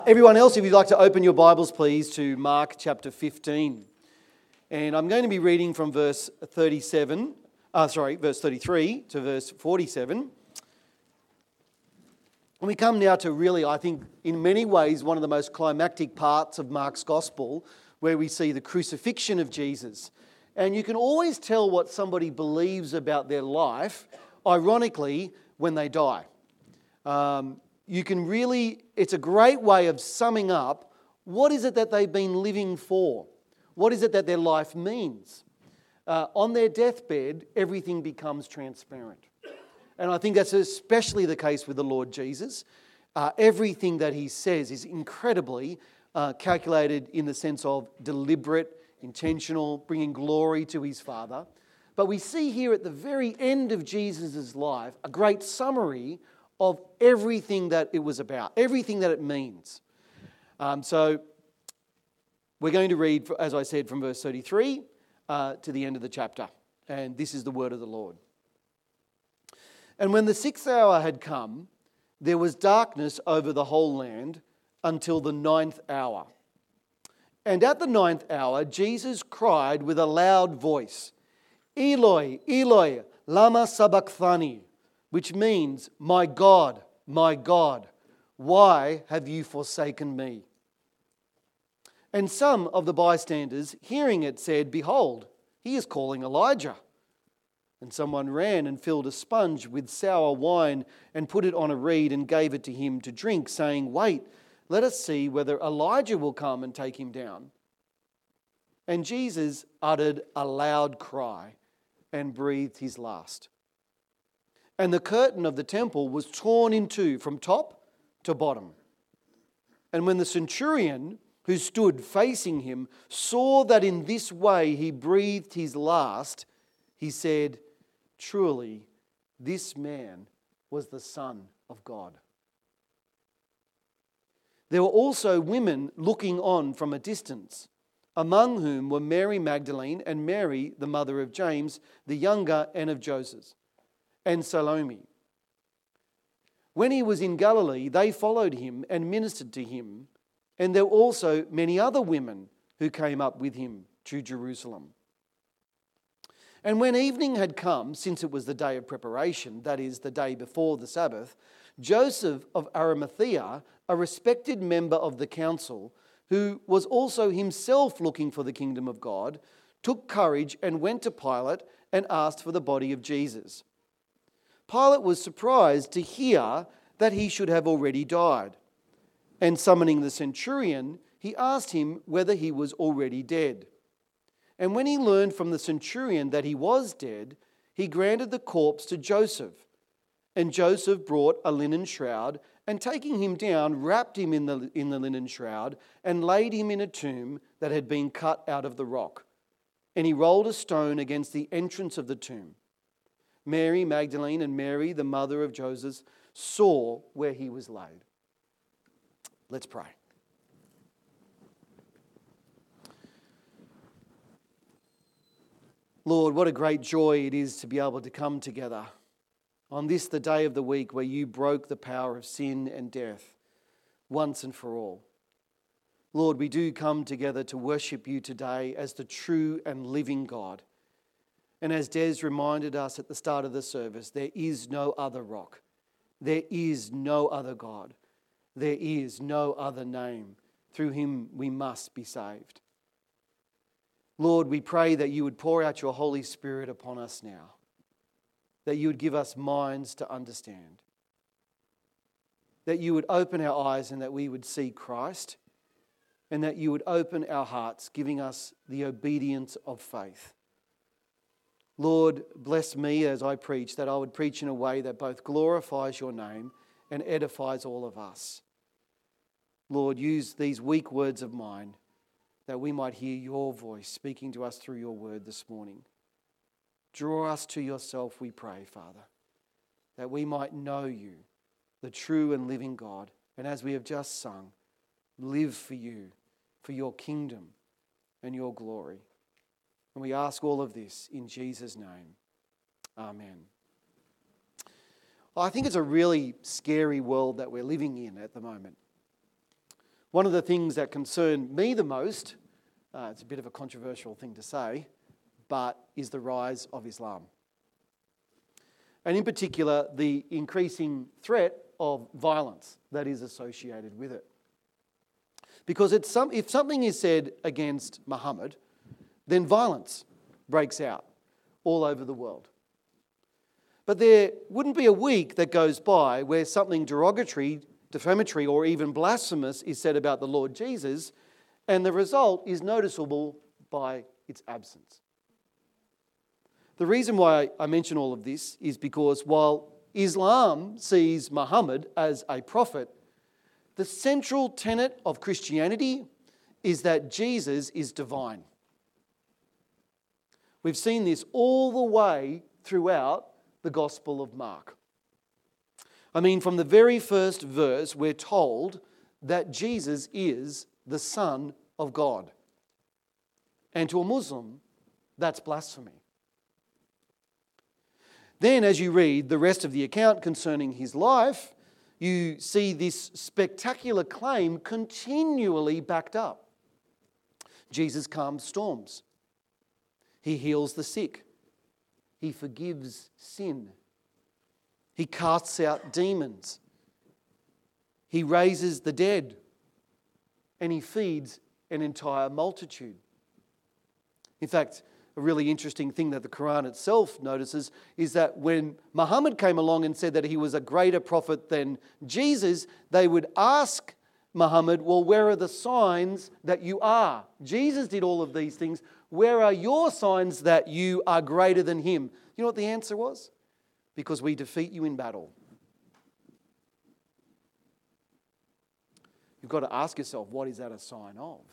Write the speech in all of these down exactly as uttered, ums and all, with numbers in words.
Everyone else, if you'd like to open your Bibles, please, to Mark chapter fifteen. And I'm going to be reading from verse thirty-seven, uh, sorry, verse thirty-three to verse forty-seven. And we come now to really, I think, in many ways, one of the most climactic parts of Mark's Gospel, where we see the crucifixion of Jesus. And you can always tell what somebody believes about their life, ironically, when they die. Um, You can really, it's a great way of summing up what is it that they've been living for? What is it that their life means? Uh, on their deathbed, everything becomes transparent. And I think that's especially the case with the Lord Jesus. Uh, everything that he says is incredibly uh, calculated in the sense of deliberate, intentional, bringing glory to his Father. But we see here at the very end of Jesus' life a great summary of everything that it was about, everything that it means. Um, so we're going to read, as I said, from verse thirty-three uh, to the end of the chapter. And this is the word of the Lord. And when the sixth hour had come, there was darkness over the whole land until the ninth hour. And at the ninth hour, Jesus cried with a loud voice, "Eloi, Eloi, lama sabachthani," which means, "My God, my God, why have you forsaken me?" And some of the bystanders, hearing it, said, "Behold, he is calling Elijah." And someone ran and filled a sponge with sour wine and put it on a reed and gave it to him to drink, saying, "Wait, let us see whether Elijah will come and take him down." And Jesus uttered a loud cry and breathed his last. And the curtain of the temple was torn in two from top to bottom. And when the centurion who stood facing him saw that in this way he breathed his last, he said, "Truly, this man was the Son of God." There were also women looking on from a distance, among whom were Mary Magdalene and Mary, the mother of James, the younger, and of Joseph, and Salome. When he was in Galilee, they followed him and ministered to him, and there were also many other women who came up with him to Jerusalem. And when evening had come, since it was the day of preparation, that is, the day before the Sabbath, Joseph of Arimathea, a respected member of the council, who was also himself looking for the kingdom of God, took courage and went to Pilate and asked for the body of Jesus. Pilate was surprised to hear that he should have already died. And summoning the centurion, he asked him whether he was already dead. And when he learned from the centurion that he was dead, he granted the corpse to Joseph. And Joseph brought a linen shroud, and taking him down, wrapped him in the, in the linen shroud, and laid him in a tomb that had been cut out of the rock. And he rolled a stone against the entrance of the tomb. Mary Magdalene and Mary, the mother of Joseph, saw where he was laid. Let's pray. Lord, what a great joy it is to be able to come together on this, the day of the week where you broke the power of sin and death once and for all. Lord, we do come together to worship you today as the true and living God. And as Des reminded us at the start of the service, there is no other rock. There is no other God. There is no other name. Through him we must be saved. Lord, we pray that you would pour out your Holy Spirit upon us now, that you would give us minds to understand, that you would open our eyes and that we would see Christ, and that you would open our hearts, giving us the obedience of faith. Lord, bless me as I preach, that I would preach in a way that both glorifies your name and edifies all of us. Lord, use these weak words of mine that we might hear your voice speaking to us through your word this morning. Draw us to yourself, we pray, Father, that we might know you, the true and living God, and as we have just sung, live for you, for your kingdom and your glory. And we ask all of this in Jesus' name. Amen. I think it's a really scary world that we're living in at the moment. One of the things that concern me the most, uh, it's a bit of a controversial thing to say, but is the rise of Islam. And in particular, the increasing threat of violence that is associated with it. Because it's some, if something is said against Muhammad, then violence breaks out all over the world. But there wouldn't be a week that goes by where something derogatory, defamatory, or even blasphemous is said about the Lord Jesus, and the result is noticeable by its absence. The reason why I mention all of this is because while Islam sees Muhammad as a prophet, the central tenet of Christianity is that Jesus is divine. We've seen this all the way throughout the Gospel of Mark. I mean, from the very first verse, we're told that Jesus is the Son of God. And to a Muslim, that's blasphemy. Then, as you read the rest of the account concerning his life, you see this spectacular claim continually backed up. Jesus calms storms. He heals the sick. He forgives sin. He casts out demons. He raises the dead. And he feeds an entire multitude. In fact, a really interesting thing that the Quran itself notices is that when Muhammad came along and said that he was a greater prophet than Jesus, they would ask Muhammad, well, where are the signs that you are? Jesus did all of these things. Where are your signs that you are greater than him? You know what the answer was? Because we defeat you in battle. You've got to ask yourself, what is that a sign of?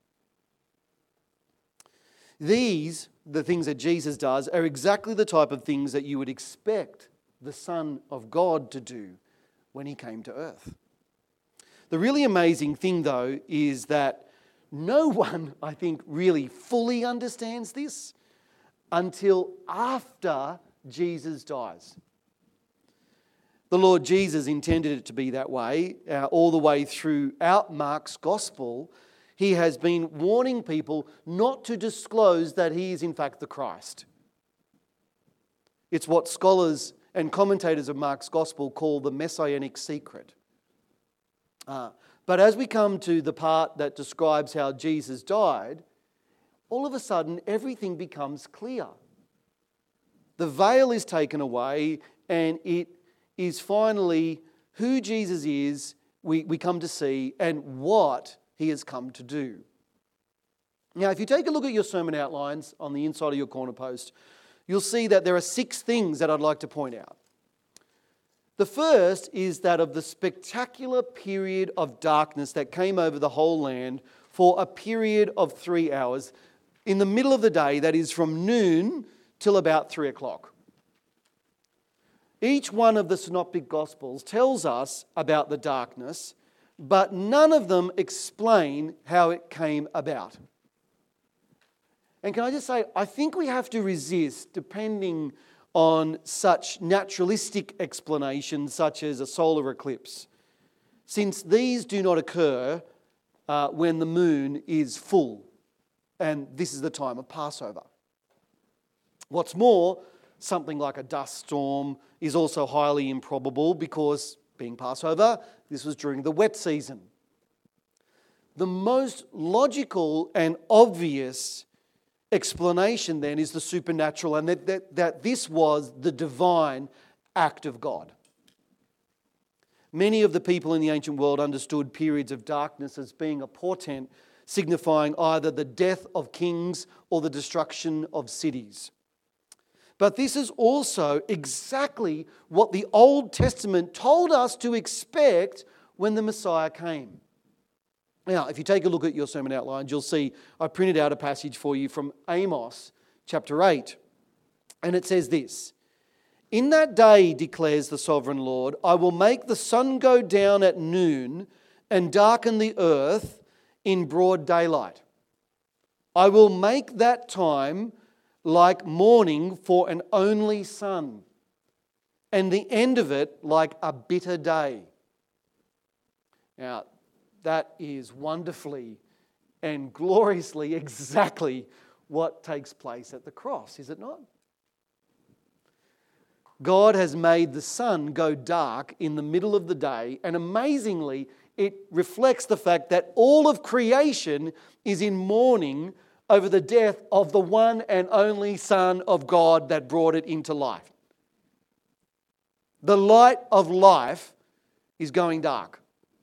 These, the things that Jesus does, are exactly the type of things that you would expect the Son of God to do when he came to earth. The really amazing thing, though, is that no one, I think, really fully understands this until after Jesus dies. The Lord Jesus intended it to be that way uh, all the way throughout Mark's Gospel. He has been warning people not to disclose that he is in fact the Christ. It's what scholars and commentators of Mark's Gospel call the messianic secret. Uh, but as we come to the part that describes how Jesus died, all of a sudden everything becomes clear. The veil is taken away and it is finally who Jesus is, we, we come to see, and what he has come to do. Now, if you take a look at your sermon outlines on the inside of your corner post, you'll see that there are six things that I'd like to point out. The first is that of the spectacular period of darkness that came over the whole land for a period of three hours in the middle of the day, that is from noon till about three o'clock. Each one of the synoptic gospels tells us about the darkness, but none of them explain how it came about. And can I just say, I think we have to resist depending on such naturalistic explanations such as a solar eclipse, since these do not occur uh, when the moon is full, and this is the time of Passover. What's more, something like a dust storm is also highly improbable because, being Passover, this was during the wet season. The most logical and obvious explanation then is the supernatural, and that, that, that this was the divine act of God. Many of the people in the ancient world understood periods of darkness as being a portent signifying either the death of kings or the destruction of cities. But this is also exactly what the Old Testament told us to expect when the Messiah came. Now, if you take a look at your sermon outlines, you'll see I printed out a passage for you from Amos chapter eight. And it says this: "In that day, declares the sovereign Lord, I will make the sun go down at noon and darken the earth in broad daylight. I will make that time like morning for an only son, and the end of it like a bitter day." Now, that is wonderfully and gloriously exactly what takes place at the cross, is it not? God has made the sun go dark in the middle of the day, and amazingly, it reflects the fact that all of creation is in mourning over the death of the one and only Son of God that brought it into life. The light of life is going dark.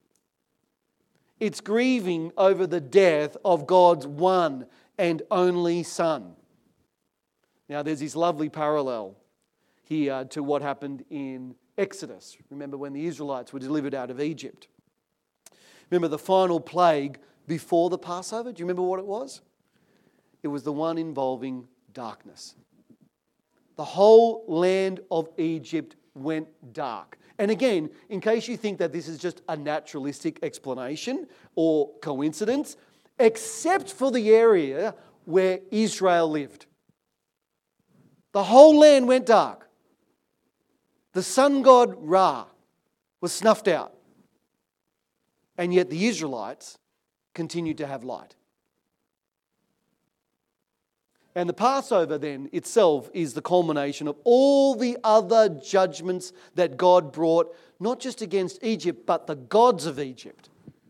It's grieving over the death of God's one and only Son. Now, there's this lovely parallel here to what happened in Exodus. Remember when the Israelites were delivered out of Egypt? Remember the final plague before the Passover? Do you remember what it was? It was the one involving darkness. The whole land of Egypt went dark. And again, in case you think that this is just a naturalistic explanation or coincidence, except for the area where Israel lived. The whole land went dark. The sun god Ra was snuffed out. And yet the Israelites continued to have light. And the Passover then itself is the culmination of all the other judgments that God brought, not just against Egypt, but the gods of Egypt.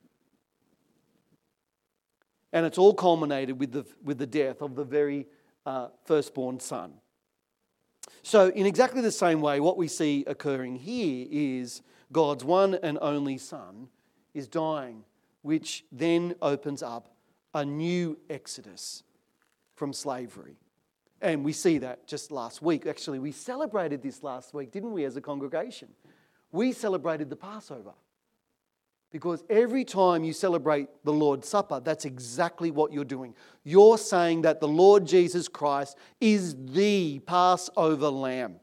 And it's all culminated with the, with the death of the very uh, firstborn son. So in exactly the same way, what we see occurring here is God's one and only Son is dying, which then opens up a new exodus from slavery. And we see that just last week. Actually, we celebrated this last week, didn't we, as a congregation? We celebrated the Passover. Because every time you celebrate the Lord's Supper, that's exactly what you're doing. You're saying that the Lord Jesus Christ is the Passover lamb.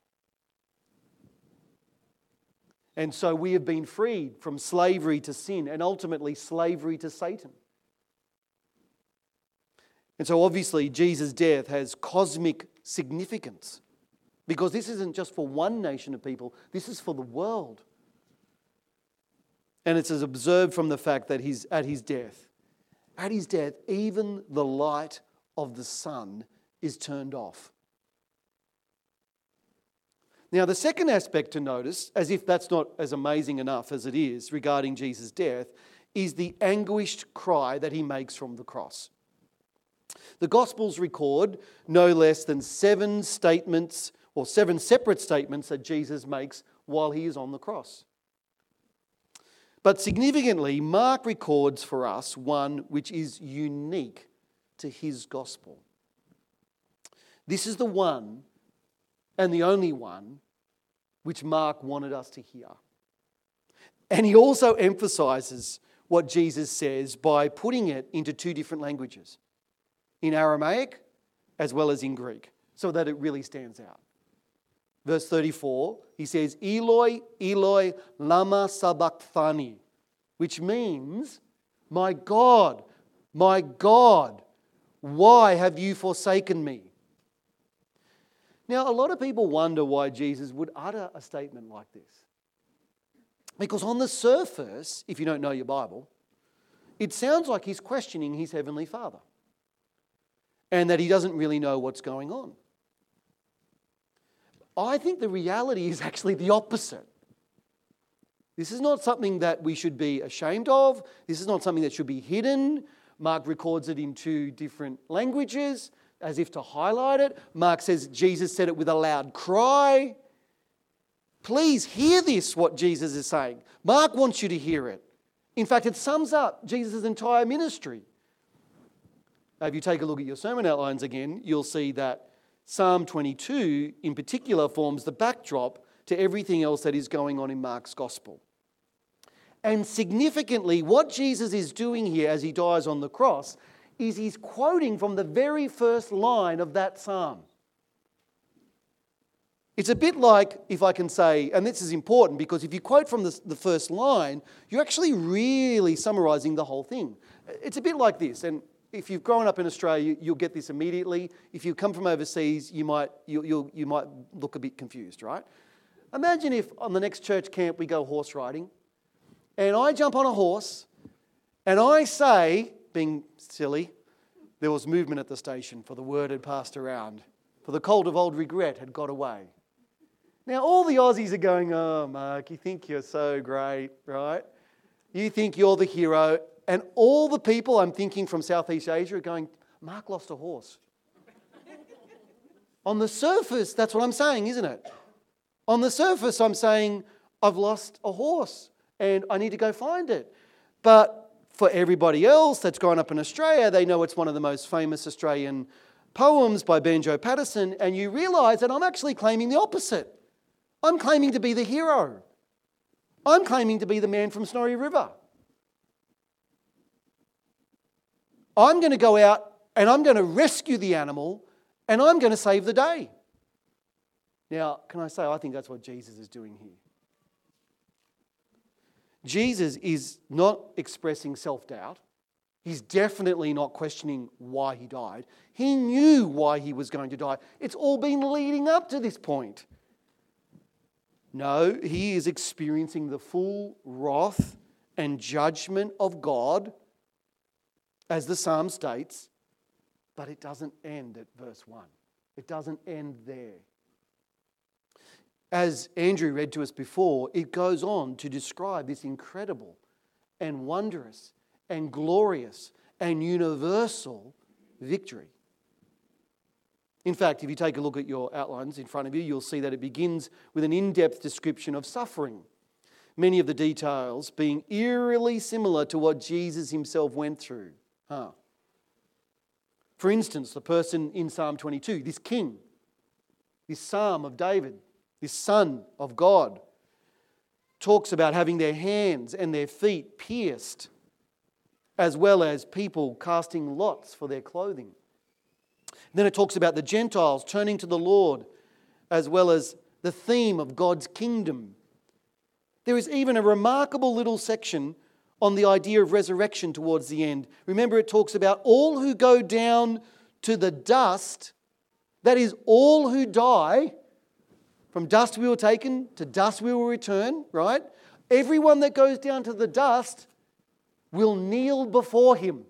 And so we have been freed from slavery to sin and ultimately slavery to Satan. And so obviously Jesus' death has cosmic significance because this isn't just for one nation of people, this is for the world. And it's as observed from the fact that he's at his death. At his death, even the light of the sun is turned off. Now, the second aspect to notice, as if that's not as amazing enough as it is regarding Jesus' death, is the anguished cry that he makes from the cross. The Gospels record no less than seven statements or seven separate statements that Jesus makes while he is on the cross. But significantly, Mark records for us one which is unique to his gospel. This is the one and the only one which Mark wanted us to hear. And he also emphasizes what Jesus says by putting it into two different languages, in Aramaic as well as in Greek, so that it really stands out. Verse thirty-four, he says, Eloi, Eloi, lama sabachthani, which means, my God, my God, why have you forsaken me? Now, a lot of people wonder why Jesus would utter a statement like this. Because on the surface, if you don't know your Bible, it sounds like he's questioning his heavenly Father and that he doesn't really know what's going on. I think the reality is actually the opposite. This is not something that we should be ashamed of. This is not something that should be hidden. Mark records it in two different languages as if to highlight it. Mark says Jesus said it with a loud cry. Please hear this, what Jesus is saying. Mark wants you to hear it. In fact, it sums up Jesus' entire ministry. Now, if you take a look at your sermon outlines again, you'll see that Psalm twenty-two in particular forms the backdrop to everything else that is going on in Mark's gospel. And significantly, what Jesus is doing here as he dies on the cross is he's quoting from the very first line of that psalm. It's a bit like, if I can say, and this is important because if you quote from the, the first line, you're actually really summarising the whole thing. It's a bit like this, and if you've grown up in Australia, you'll get this immediately. If you come from overseas, you might you you you might look a bit confused, right? Imagine if on the next church camp we go horse riding, and I jump on a horse And I say, being silly, there was movement at the station, for the word had passed around, for the cold of old regret had got away. Now all the Aussies are going, oh Mark, you think you're so great, right? You think you're the hero. And all the people I'm thinking from Southeast Asia are going, Mark lost a horse. On the surface, that's what I'm saying, isn't it? On the surface, I'm saying, I've lost a horse and I need to go find it. But for everybody else that's grown up in Australia, they know it's one of the most famous Australian poems by Banjo Patterson, and you realise that I'm actually claiming the opposite. I'm claiming to be the hero. I'm claiming to be the man from Snorri River. I'm going to go out and I'm going to rescue the animal and I'm going to save the day. Now, can I say, I think that's what Jesus is doing here. Jesus is not expressing self-doubt. He's definitely not questioning why he died. He knew why he was going to die. It's all been leading up to this point. No, he is experiencing the full wrath and judgment of God, as the psalm states, but it doesn't end at verse one. It doesn't end there. As Andrew read to us before, it goes on to describe this incredible and wondrous and glorious and universal victory. In fact, if you take a look at your outlines in front of you, you'll see that it begins with an in-depth description of suffering, many of the details being eerily similar to what Jesus himself went through. Huh. For instance, the person in Psalm twenty-two, this king, this Psalm of David, this Son of God, talks about having their hands and their feet pierced, as well as people casting lots for their clothing. Then it talks about the Gentiles turning to the Lord, as well as the theme of God's kingdom. There is even a remarkable little section on the idea of resurrection towards the end. Remember, it talks about all who go down to the dust, that is, all who die. From dust we were taken, to dust we will return, right? Everyone that goes down to the dust will kneel before him.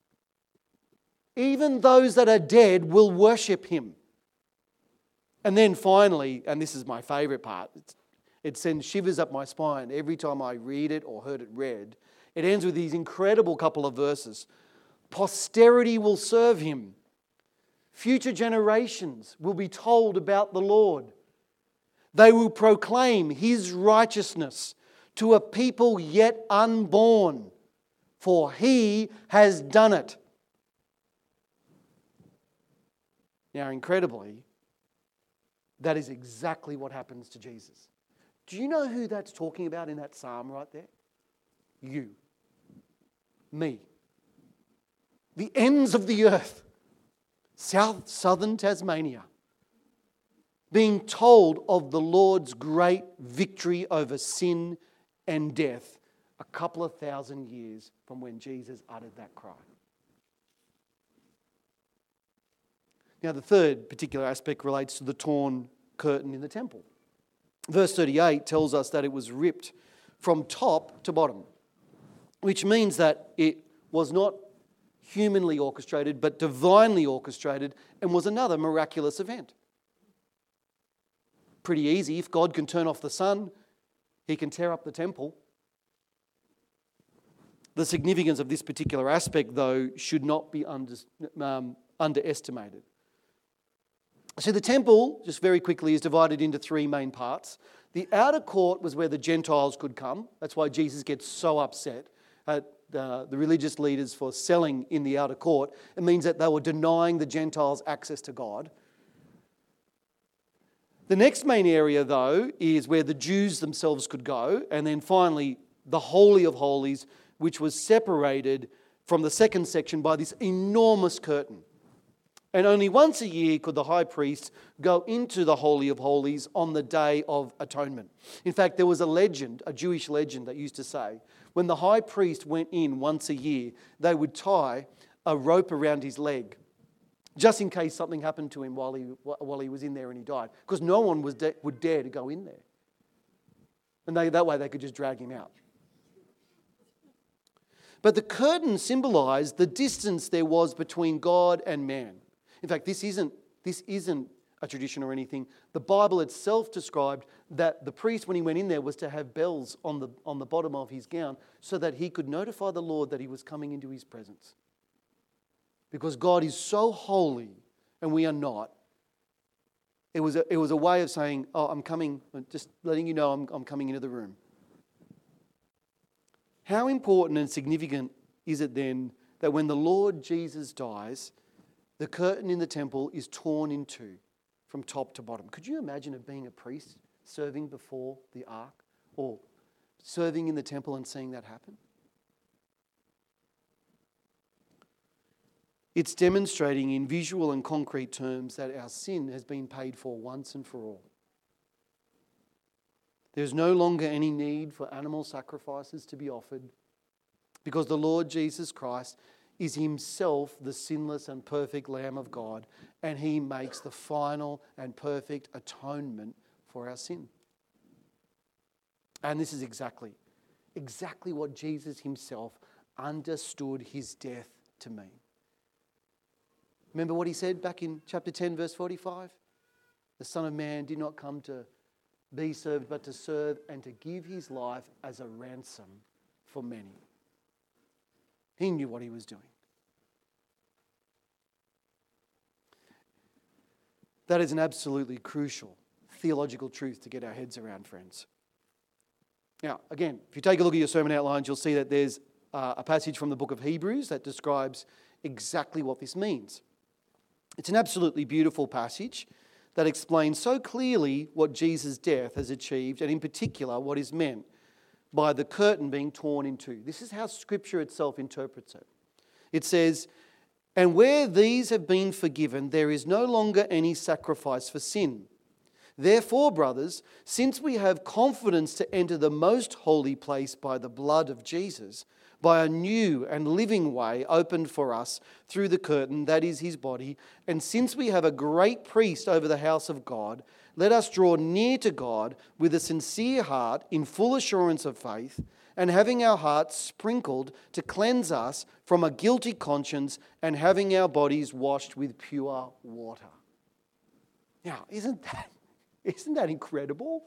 Even those that are dead will worship him. And then finally, and this is my favourite part, it sends shivers up my spine every time I read it or heard it read. It ends with these incredible couple of verses. Posterity will serve him. Future generations will be told about the Lord. They will proclaim his righteousness to a people yet unborn, for he has done it. Now, incredibly, that is exactly what happens to Jesus. Do you know who that's talking about in that psalm right there? You. Me. The ends of the earth. South, southern Tasmania. Being told of the Lord's great victory over sin and death a couple of thousand years from when Jesus uttered that cry. Now, the third particular aspect relates to the torn curtain in the temple. Verse thirty-eight tells us that it was ripped from top to bottom, which means that it was not humanly orchestrated, but divinely orchestrated, and was another miraculous event. Pretty easy. If God can turn off the sun, he can tear up the temple. The significance of this particular aspect, though, should not be under, um, underestimated. So the temple, just very quickly, is divided into three main parts. The outer court was where the Gentiles could come. That's why Jesus gets so upset at uh, the religious leaders for selling in the outer court. It means that they were denying the Gentiles access to God. The next main area, though, is where the Jews themselves could go. And then finally, the Holy of Holies, which was separated from the second section by this enormous curtain. And only once a year could the high priest go into the Holy of Holies on the Day of Atonement. In fact, there was a legend, a Jewish legend that used to say, when the high priest went in once a year, they would tie a rope around his leg, just in case something happened to him while he, while he was in there and he died. Because no one was de- would dare to go in there. And they, that way they could just drag him out. But the curtain symbolized the distance there was between God and man. In fact, this isn't, this isn't a tradition or anything. The Bible itself described that the priest, when he went in there, was to have bells on the, on the bottom of his gown so that he could notify the Lord that he was coming into his presence. Because God is so holy and we are not. It was a, it was a way of saying, oh, I'm coming, just letting you know I'm, I'm coming into the room. How important and significant is it then that when the Lord Jesus dies, the curtain in the temple is torn in two from top to bottom? Could you imagine it being a priest serving before the ark or serving in the temple and seeing that happen? It's demonstrating in visual and concrete terms that our sin has been paid for once and for all. There's no longer any need for animal sacrifices to be offered because the Lord Jesus Christ is himself the sinless and perfect Lamb of God, and he makes the final and perfect atonement for our sin. And this is exactly, exactly what Jesus himself understood his death to mean. Remember what he said back in chapter ten, verse forty-five? The Son of Man did not come to be served, but to serve and to give his life as a ransom for many. He knew what he was doing. That is an absolutely crucial theological truth to get our heads around, friends. Now, again, if you take a look at your sermon outlines, you'll see that there's uh, a passage from the book of Hebrews that describes exactly what this means. It's an absolutely beautiful passage that explains so clearly what Jesus' death has achieved, and in particular what is meant by the curtain being torn in two. This is how Scripture itself interprets it. It says, "And where these have been forgiven, there is no longer any sacrifice for sin. Therefore, brothers, since we have confidence to enter the most holy place by the blood of Jesus, by a new and living way opened for us through the curtain, that is his body, and since we have a great priest over the house of God, let us draw near to God with a sincere heart in full assurance of faith, and having our hearts sprinkled to cleanse us from a guilty conscience, and having our bodies washed with pure water." Now, isn't that, isn't that incredible?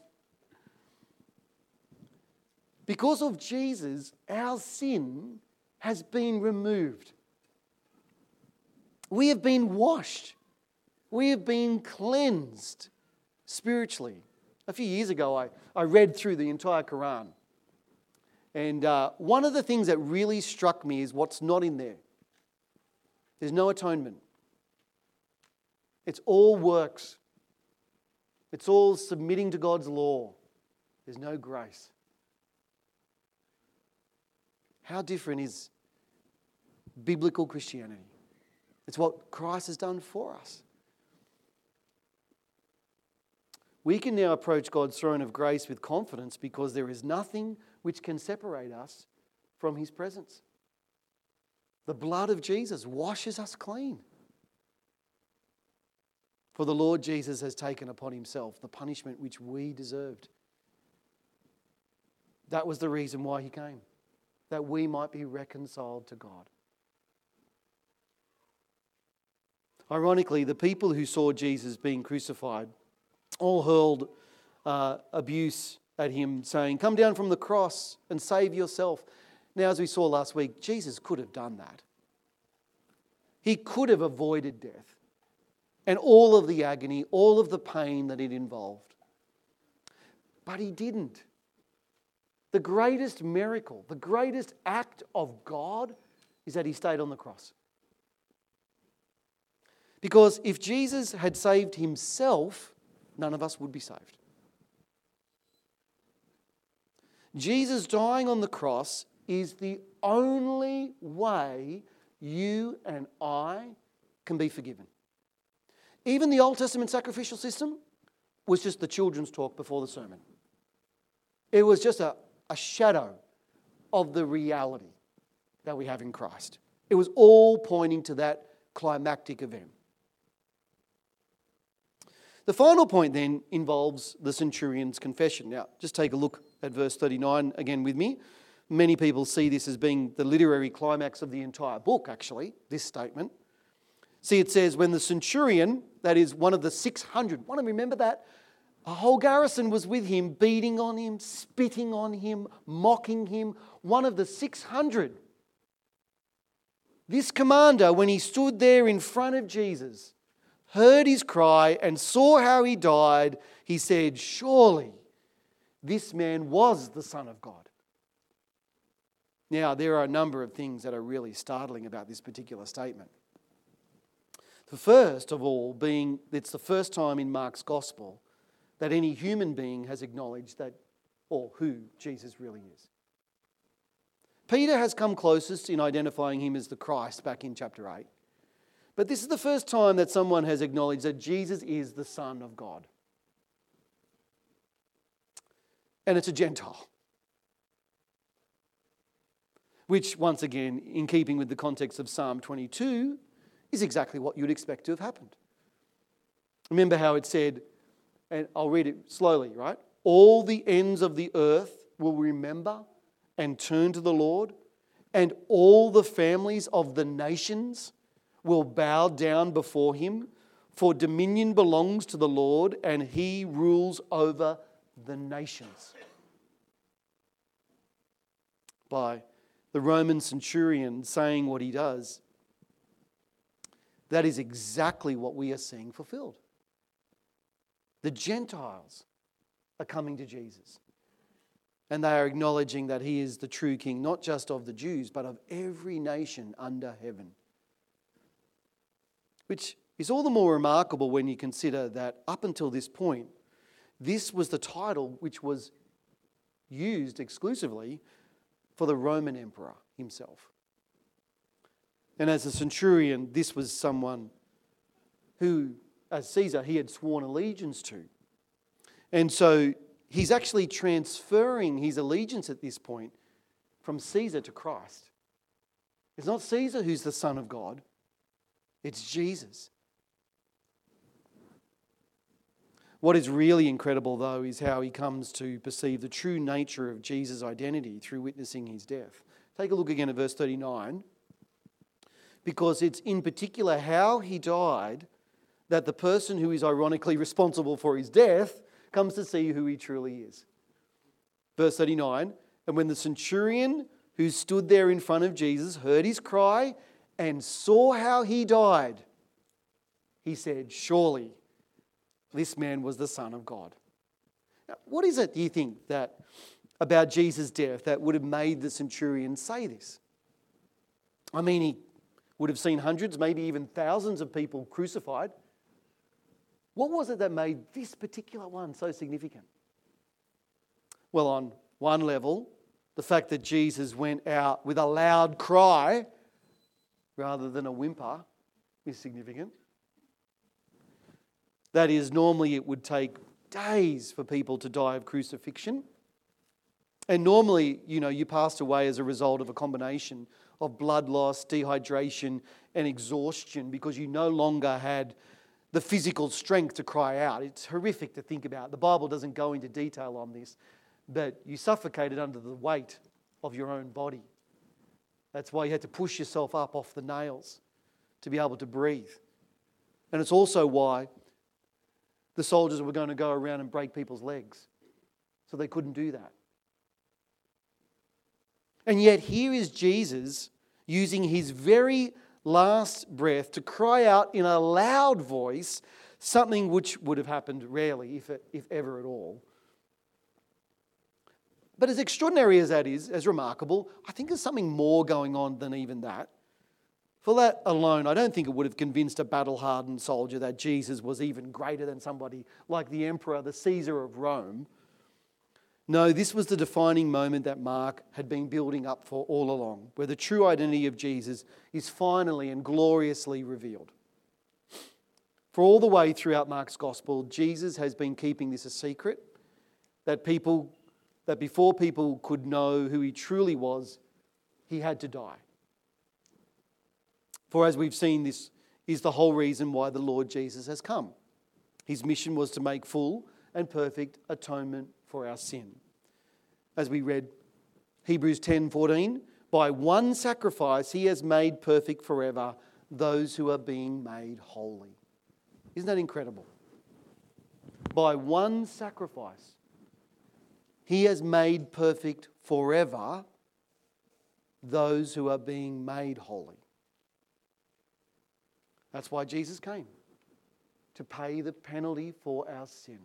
Because of Jesus, our sin has been removed. We have been washed. We have been cleansed spiritually. A few years ago, I, I read through the entire Quran. And uh, one of the things that really struck me is what's not in there. There's no atonement. It's all works. It's all submitting to God's law. There's no grace. How different is biblical Christianity? It's what Christ has done for us. We can now approach God's throne of grace with confidence because there is nothing which can separate us from his presence. The blood of Jesus washes us clean. For the Lord Jesus has taken upon himself the punishment which we deserved. That was the reason why he came, that we might be reconciled to God. Ironically, the people who saw Jesus being crucified all hurled uh, abuse at him, saying, "Come down from the cross and save yourself." Now, as we saw last week, Jesus could have done that. He could have avoided death and all of the agony, all of the pain that it involved. But he didn't. The greatest miracle, the greatest act of God is that he stayed on the cross. Because if Jesus had saved himself, none of us would be saved. Jesus dying on the cross is the only way you and I can be forgiven. Even the Old Testament sacrificial system was just the children's talk before the sermon. It was just a, a shadow of the reality that we have in Christ. It was all pointing to that climactic event. The final point then involves the centurion's confession. Now, just take a look at verse thirty-nine again with me. many people see this as being the literary climax of the entire book, actually, this statement. See, it says, when the centurion, that is one of the six hundred, want to remember that? A whole garrison was with him, beating on him, spitting on him, mocking him. One of the six hundred. This commander, when he stood there in front of Jesus, heard his cry and saw how he died, he said, surely this man was the Son of God. Now, there are a number of things that are really startling about this particular statement. The first of all being, it's the first time in Mark's Gospel that any human being has acknowledged that, or who Jesus really is. Peter has come closest in identifying him as the Christ back in chapter eight. But this is the first time that someone has acknowledged that Jesus is the Son of God. And it's a Gentile. Which, once again, in keeping with the context of Psalm twenty-two, is exactly what you'd expect to have happened. Remember how it said, and I'll read it slowly, right? All the ends of the earth will remember and turn to the Lord, and all the families of the nations will bow down before him, for dominion belongs to the Lord, and he rules over the nations. By the Roman centurion saying what he does, that is exactly what we are seeing fulfilled. The Gentiles are coming to Jesus. And they are acknowledging that he is the true king, not just of the Jews, but of every nation under heaven. Which is all the more remarkable when you consider that up until this point, this was the title which was used exclusively for the Roman emperor himself. And as a centurion, this was someone who, as Caesar, he had sworn allegiance to. And so he's actually transferring his allegiance at this point from Caesar to Christ. It's not Caesar who's the Son of God, it's Jesus. What is really incredible, though, is how he comes to perceive the true nature of Jesus' identity through witnessing his death. Take a look again at verse thirty-nine. Because it's in particular how he died that the person who is ironically responsible for his death comes to see who he truly is. Verse thirty-nine, and when the centurion who stood there in front of Jesus heard his cry and saw how he died, he said, surely this man was the Son of God. Now, what is it, do you think, that about Jesus' death that would have made the centurion say this? I mean, he would have seen hundreds, maybe even thousands of people crucified. What was it that made this particular one so significant? Well, on one level, the fact that Jesus went out with a loud cry rather than a whimper is significant. That is, normally it would take days for people to die of crucifixion. And normally, you know, you passed away as a result of a combination of blood loss, dehydration, and exhaustion because you no longer had the physical strength to cry out. It's horrific to think about. The Bible doesn't go into detail on this, but you suffocated under the weight of your own body. That's why you had to push yourself up off the nails to be able to breathe. And it's also why the soldiers were going to go around and break people's legs, so they couldn't do that. And yet here is Jesus using his very last breath to cry out in a loud voice something which would have happened rarely, if, it, if ever at all. But as extraordinary as that is, as remarkable, I think there's something more going on than even that. For that alone, I don't think it would have convinced a battle-hardened soldier that Jesus was even greater than somebody like the emperor, the Caesar of Rome. No, this was the defining moment that Mark had been building up for all along, where the true identity of Jesus is finally and gloriously revealed. For all the way throughout Mark's gospel, Jesus has been keeping this a secret, that people, that before people could know who he truly was, he had to die. For as we've seen, this is the whole reason why the Lord Jesus has come. His mission was to make full and perfect atonement for our sin. As we read Hebrews ten fourteen, by one sacrifice he has made perfect forever those who are being made holy. Isn't that incredible? By one sacrifice he has made perfect forever those who are being made holy. That's why Jesus came, to pay the penalty for our sin.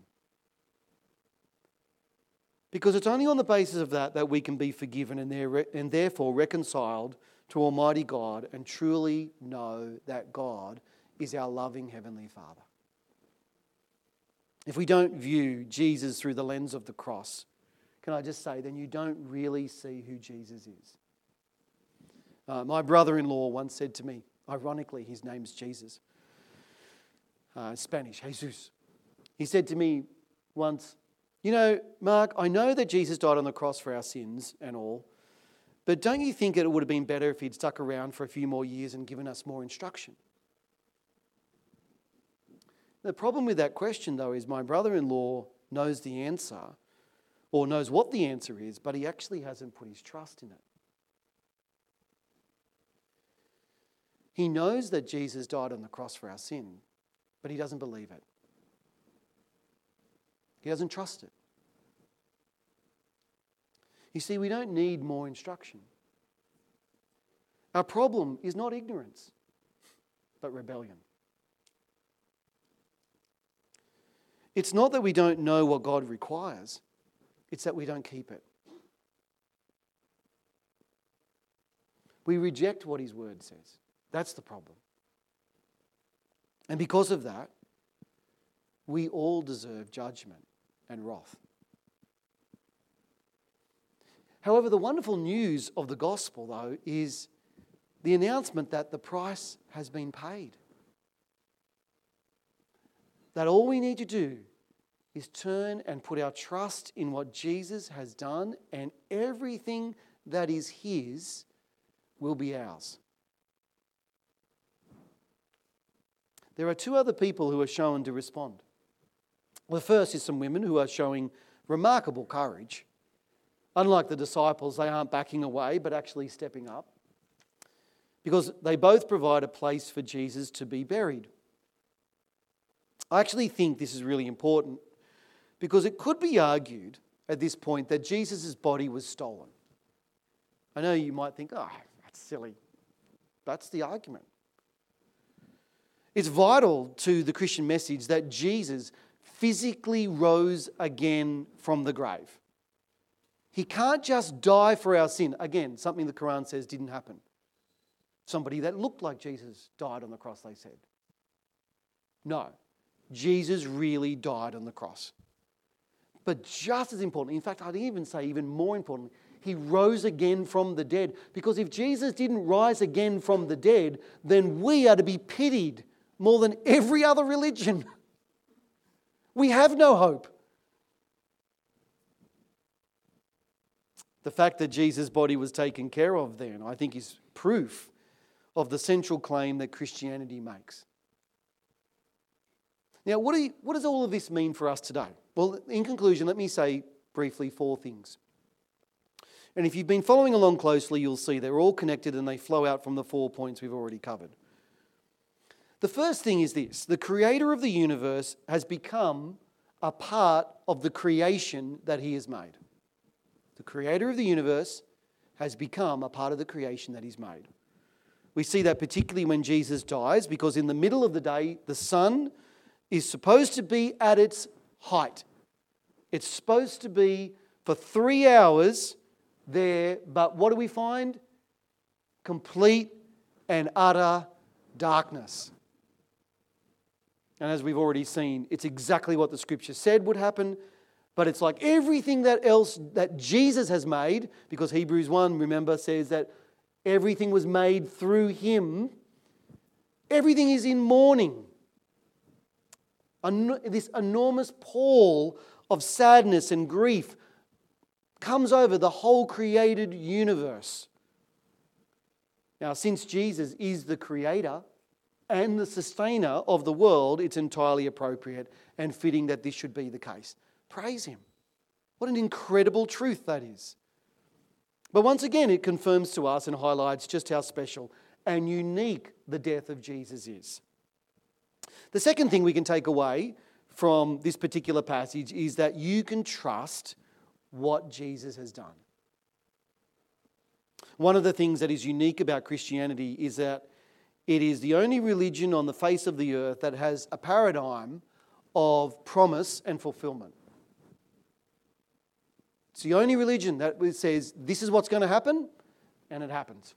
Because it's only on the basis of that that we can be forgiven and, there, and therefore reconciled to Almighty God and truly know that God is our loving Heavenly Father. If we don't view Jesus through the lens of the cross, can I just say, then you don't really see who Jesus is. Uh, my brother-in-law once said to me, ironically, his name's Jesus, uh, Spanish, Jesus. He said to me once, you know, Mark, I know that Jesus died on the cross for our sins and all, but don't you think it would have been better if he'd stuck around for a few more years and given us more instruction? The problem with that question, though, is my brother-in-law knows the answer, or knows what the answer is, but he actually hasn't put his trust in it. He knows that Jesus died on the cross for our sin, but he doesn't believe it. He doesn't trust it. You see, we don't need more instruction. Our problem is not ignorance, but rebellion. It's not that we don't know what God requires, it's that we don't keep it. We reject what his word says. That's the problem. And because of that, we all deserve judgment and wrath. However, the wonderful news of the gospel, though, is the announcement that the price has been paid. That all we need to do is turn and put our trust in what Jesus has done, and everything that is his will be ours. There are two other people who are shown to respond. The first is some women who are showing remarkable courage. Unlike the disciples, they aren't backing away, but actually stepping up. Because they both provide a place for Jesus to be buried. I actually think this is really important, because it could be argued at this point that Jesus' body was stolen. I know you might think, oh, that's silly. That's the argument. It's vital to the Christian message that Jesus physically rose again from the grave. He can't just die for our sin. Again, something the Quran says didn't happen. Somebody that looked like Jesus died on the cross, they said. No, Jesus really died on the cross. But just as important, in fact, I'd even say even more important, he rose again from the dead. Because if Jesus didn't rise again from the dead, then we are to be pitied more than every other religion. We have no hope. The fact that Jesus' body was taken care of then, I think, is proof of the central claim that Christianity makes. Now, what, do you, what does all of this mean for us today? Well, in conclusion, let me say briefly four things. And if you've been following along closely, you'll see they're all connected and they flow out from the four points we've already covered. The first thing is this: the creator of the universe has become a part of the creation that he has made. The creator of the universe has become a part of the creation that he's made. We see that particularly when Jesus dies, because in the middle of the day, the sun is supposed to be at its height. It's supposed to be for three hours there, but what do we find? Complete and utter darkness. And as we've already seen, it's exactly what the scripture said would happen, but it's like everything that else that Jesus has made, because Hebrews one, remember, says that everything was made through him. Everything is in mourning. This enormous pall of sadness and grief comes over the whole created universe. Now, since Jesus is the creator and the sustainer of the world, it's entirely appropriate and fitting that this should be the case. Praise him. What an incredible truth that is. But once again, it confirms to us and highlights just how special and unique the death of Jesus is. The second thing we can take away from this particular passage is that you can trust what Jesus has done. One of the things that is unique about Christianity is that it is the only religion on the face of the earth that has a paradigm of promise and fulfillment. It's the only religion that says this is what's going to happen, and it happens.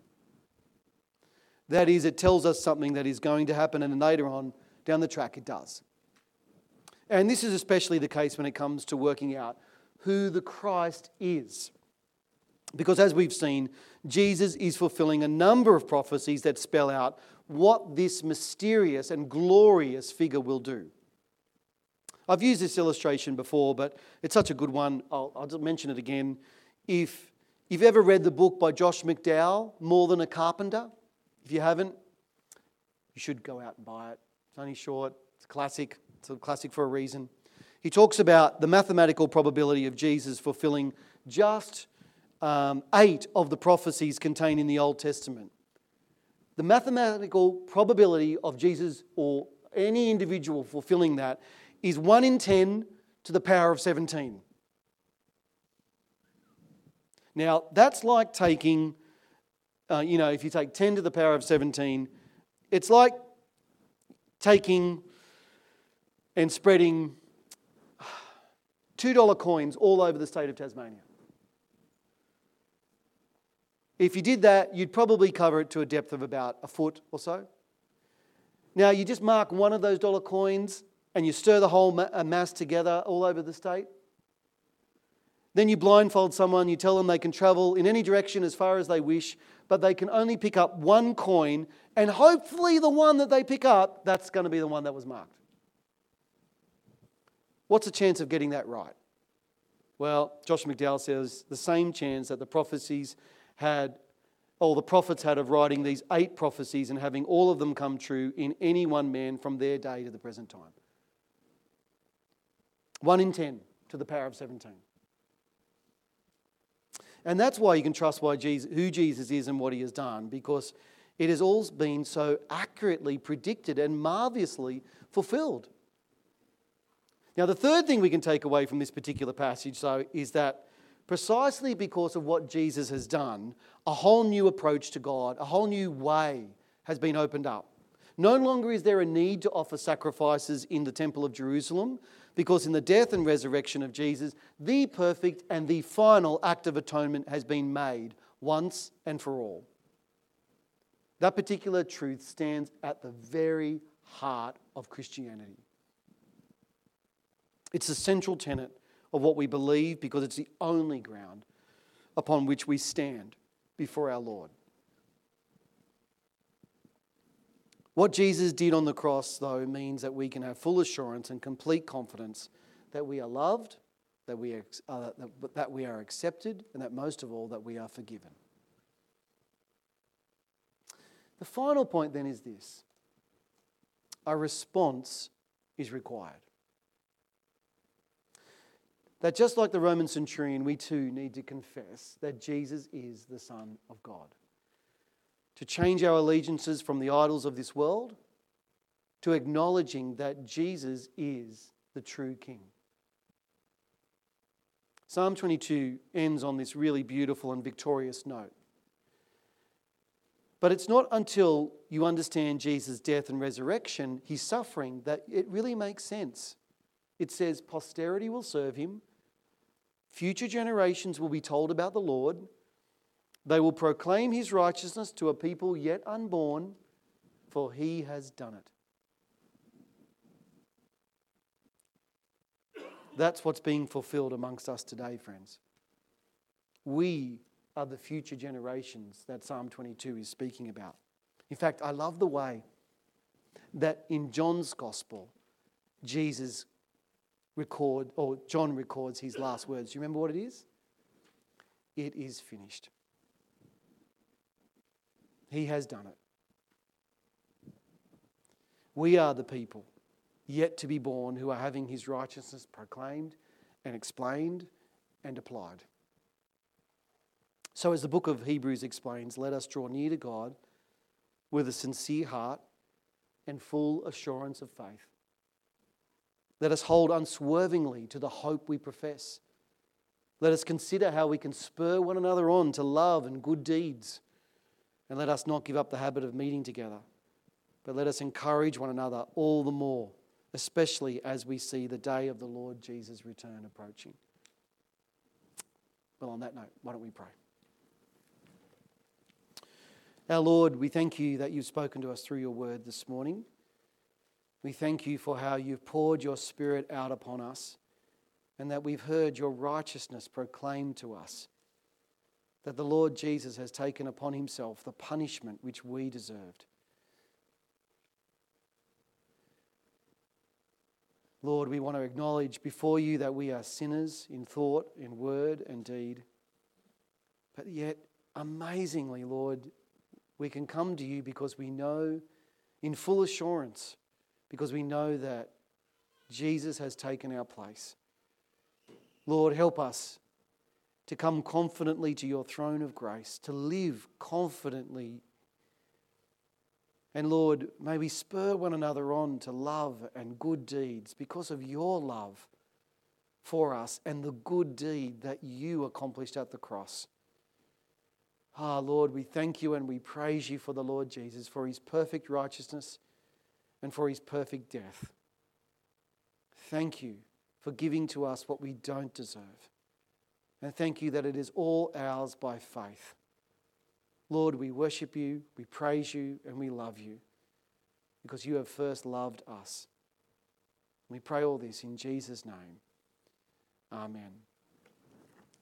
That is, it tells us something that is going to happen, and then later on, down the track, it does. And this is especially the case when it comes to working out who the Christ is. Because as we've seen, Jesus is fulfilling a number of prophecies that spell out what this mysterious and glorious figure will do. I've used this illustration before, but it's such a good one. I'll, I'll just mention it again. If you've ever read the book by Josh McDowell, More Than a Carpenter, if you haven't, you should go out and buy it. It's only short. It's a classic. It's a classic for a reason. He talks about the mathematical probability of Jesus fulfilling just um, eight of the prophecies contained in the Old Testament. The mathematical probability of Jesus or any individual fulfilling that is one in ten to the power of seventeen. Now, that's like taking, uh, you know, if you take ten to the power of seventeen, it's like taking and spreading two dollar coins all over the state of Tasmania. If you did that, you'd probably cover it to a depth of about a foot or so. Now, you just mark one of those dollar coins and you stir the whole mass together all over the state. Then you blindfold someone, you tell them they can travel in any direction as far as they wish, but they can only pick up one coin, and hopefully the one that they pick up, that's going to be the one that was marked. What's the chance of getting that right? Well, Josh McDowell says the same chance that the prophecies had, or the prophets had of writing these eight prophecies and having all of them come true in any one man from their day to the present time. One in ten to the power of seventeen. And that's why you can trust why Jesus, who Jesus is and what he has done, because it has all been so accurately predicted and marvelously fulfilled. Now, the third thing we can take away from this particular passage, though, is that precisely because of what Jesus has done, a whole new approach to God, a whole new way has been opened up. No longer is there a need to offer sacrifices in the Temple of Jerusalem, because in the death and resurrection of Jesus, the perfect and the final act of atonement has been made once and for all. That particular truth stands at the very heart of Christianity. It's the central tenet of what we believe, because it's the only ground upon which we stand before our Lord. What Jesus did on the cross, though, means that we can have full assurance and complete confidence that we are loved, that we are, uh, that, that we are accepted, and that most of all, that we are forgiven. The final point then is this: a response is required. That just like the Roman centurion, we too need to confess that Jesus is the Son of God. To change our allegiances from the idols of this world to acknowledging that Jesus is the true King. Psalm twenty-two ends on this really beautiful and victorious note. But it's not until you understand Jesus' death and resurrection, his suffering, that it really makes sense. It says, posterity will serve him. Future generations will be told about the Lord. They will proclaim his righteousness to a people yet unborn, for he has done it. That's what's being fulfilled amongst us today, friends. We are the future generations that Psalm twenty-two is speaking about. In fact, I love the way that in John's Gospel, Jesus record, or John records his last words. Do you remember what it is? It is finished. He has done it. We are the people yet to be born who are having his righteousness proclaimed and explained and applied. So as the book of Hebrews explains, let us draw near to God with a sincere heart and full assurance of faith. Let us hold unswervingly to the hope we profess. Let us consider how we can spur one another on to love and good deeds. And let us not give up the habit of meeting together, but let us encourage one another all the more, especially as we see the day of the Lord Jesus' return approaching. Well, on that note, why don't we pray? Our Lord, we thank you that you've spoken to us through your word this morning. We thank you for how you've poured your Spirit out upon us and that we've heard your righteousness proclaimed to us, that the Lord Jesus has taken upon himself the punishment which we deserved. Lord, we want to acknowledge before you that we are sinners in thought, in word and deed. But yet, amazingly, Lord, we can come to you because we know in full assurance, because we know that Jesus has taken our place. Lord, help us to come confidently to your throne of grace, to live confidently. And Lord, may we spur one another on to love and good deeds because of your love for us and the good deed that you accomplished at the cross. Ah, Lord, we thank you and we praise you for the Lord Jesus, for his perfect righteousness and for his perfect death. Thank you for giving to us what we don't deserve. And thank you that it is all ours by faith. Lord, we worship you, we praise you, and we love you because you have first loved us. We pray all this in Jesus' name. Amen.